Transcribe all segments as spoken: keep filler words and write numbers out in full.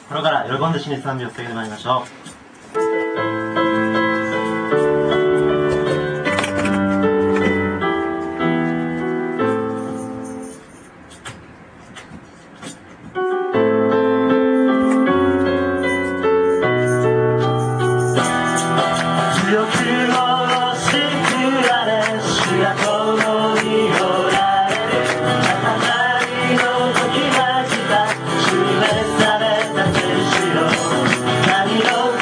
心から喜んで主に賛美を捧げてまいりましょう。 何を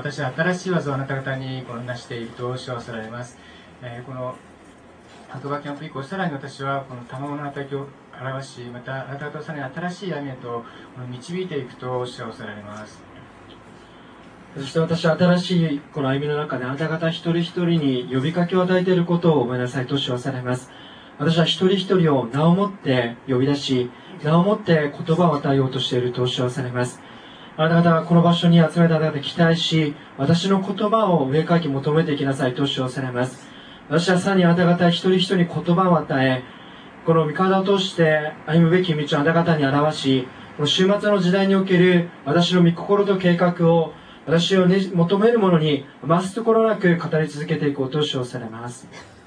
私は新しい技をあなた方にこのなしていると主はおっしゃられます。えー、この白馬キャンプ以降、さらに私はこの賜物の働きを表し、またあなた方をさらに新しい闇へと導いていくと主はおっしゃられます。 そして私は新しいこの歩みの中であなた方一人一人に呼びかけを与えていることを思いなさいと主はおっしゃられます。私は一人一人を名をもって呼び出し、名をもって言葉を与えようとしていると主はおっしゃられます。あなた方がこの場所に集めたあなた方期待し、私の言葉を上かき求めていきなさいと主はおっしゃられます。私はさらにあなた方一人一人に言葉を与え、この御体を通して歩むべき道をあなた方に表し、この終末の時代における私の御心と計画を私を、ね、求めるものに増すところなく語り続けていこうと主はおっしゃられます。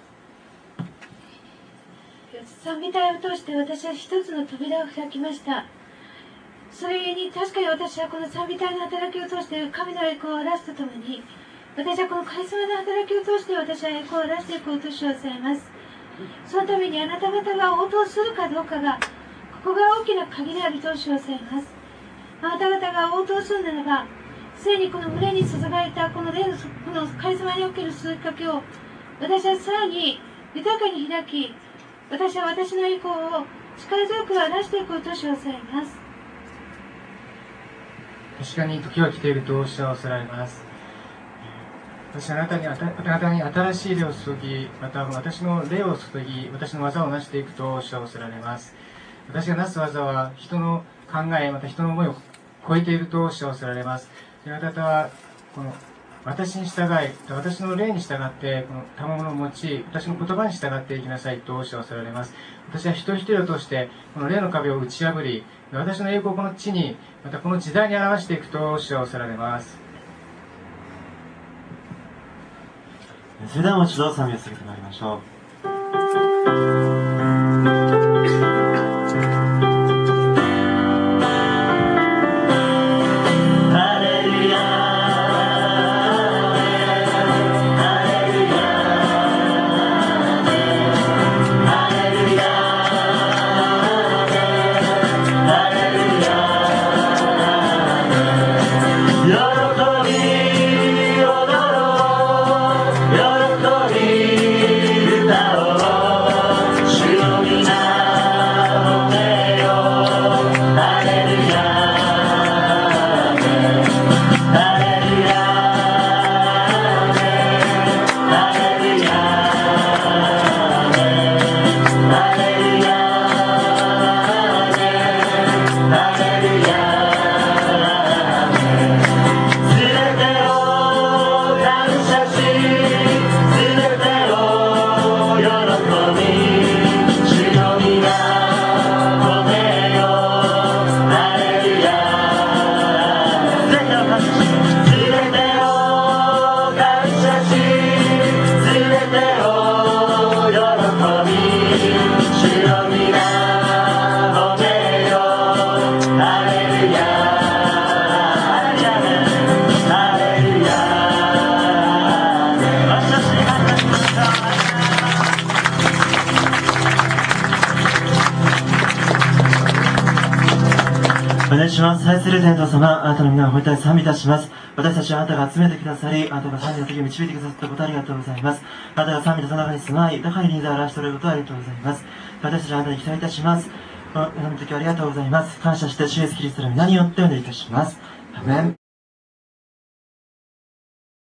賛美隊を通して私は一つの扉を開きました。それに確かに私はこの賛美隊の働きを通して神の栄光を表すとともに、私はこのカリスマの働きを通して私は栄光を表していこうと主はおっしゃいます。そのためにあなた方が応答するかどうかが、ここが大きな鍵であると主はおっしゃいます。あなた方が応答するならば、すでにこの群れに注がれたこの霊のこのカリスマにおける数かけを私はさらに豊かに開き、私は私の栄光を力強く表していこうと主はおっしゃいます。 確かに時は来ていると主はおっしゃられます。私はあなたに、あなたに新しい霊を注ぎ、また私の霊を注ぎ、私の技を成していくと主はおっしゃられます。私がなす技は人の考え、また人の思いを超えていると主はおっしゃられます。あなた方はこの私に従い、私の霊に従って、この賜物を用い、私の言葉に従っていきなさいと主はおっしゃられます。私は一人一人を通して、この霊の壁を打ち破り、私の栄光をこの地に、またこの時代に表していくと主はおっしゃられます。 それではもう一度賛美を続けてまいりましょう。お願いします。愛する天道様、あなたの皆を褒めたい賛美いたします。私たちはあなたが集めてくださり、あなたが賛美の時を導いてくださったことありがとうございます。あなたが賛美のその中に住まい、豊かに臨在を表しておられることありがとうございます。私たちはあなたに期待いたします。この時をありがとうございます。感謝して主イエスキリストの皆によってお願いいたします。アメン。